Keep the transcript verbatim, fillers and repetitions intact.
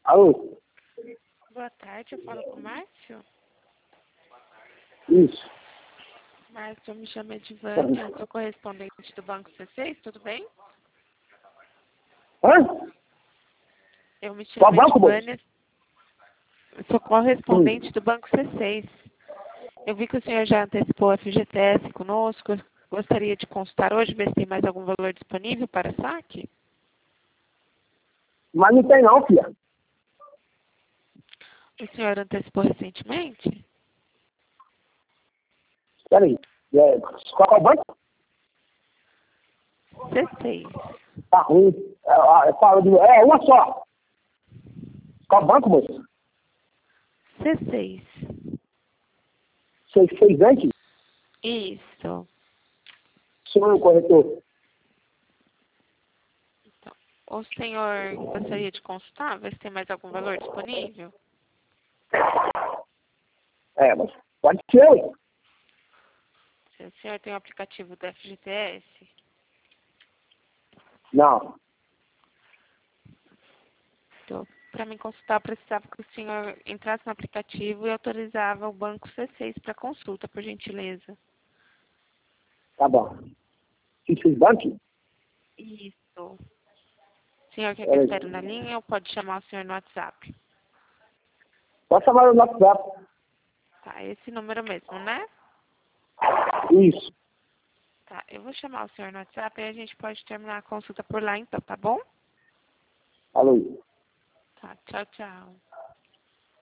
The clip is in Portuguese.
Alô? Boa tarde, eu falo com o Márcio. Isso. Márcio, eu me chamo Edivânia, eu sou correspondente do Banco C seis, tudo bem? Hã? Eu me chamo Qual banco, moço? Edivânia, eu sou correspondente do Banco C seis. Eu vi que o senhor já antecipou a F G T S conosco. Gostaria de consultar hoje, ver se tem mais algum valor disponível para saque? Mas não tem não, filha. O senhor antecipou recentemente? Peraí. É, qual é o banco? C seis. Tá ruim. É, é, fala de- é uma só. Qual banco, moço? C seis. Seis, seis antes? Isso. Sou o corretor. Então, o senhor gostaria de consultar, ver se tem mais algum valor disponível? É, mas pode ser, ué. Se o senhor tem o aplicativo do F G T S? Não. Então, para me consultar, eu precisava que o senhor entrasse no aplicativo e autorizava o banco C seis para consulta, por gentileza. Tá bom. Seis, seis banco? Isso. O senhor quer que eu Peraí. espere na linha ou pode chamar o senhor no WhatsApp? Pode chamar o WhatsApp. Tá, esse número mesmo, né? Isso. Tá, eu vou chamar o senhor no WhatsApp e a gente pode terminar a consulta por lá então, tá bom? Alô. Tá, tchau, tchau.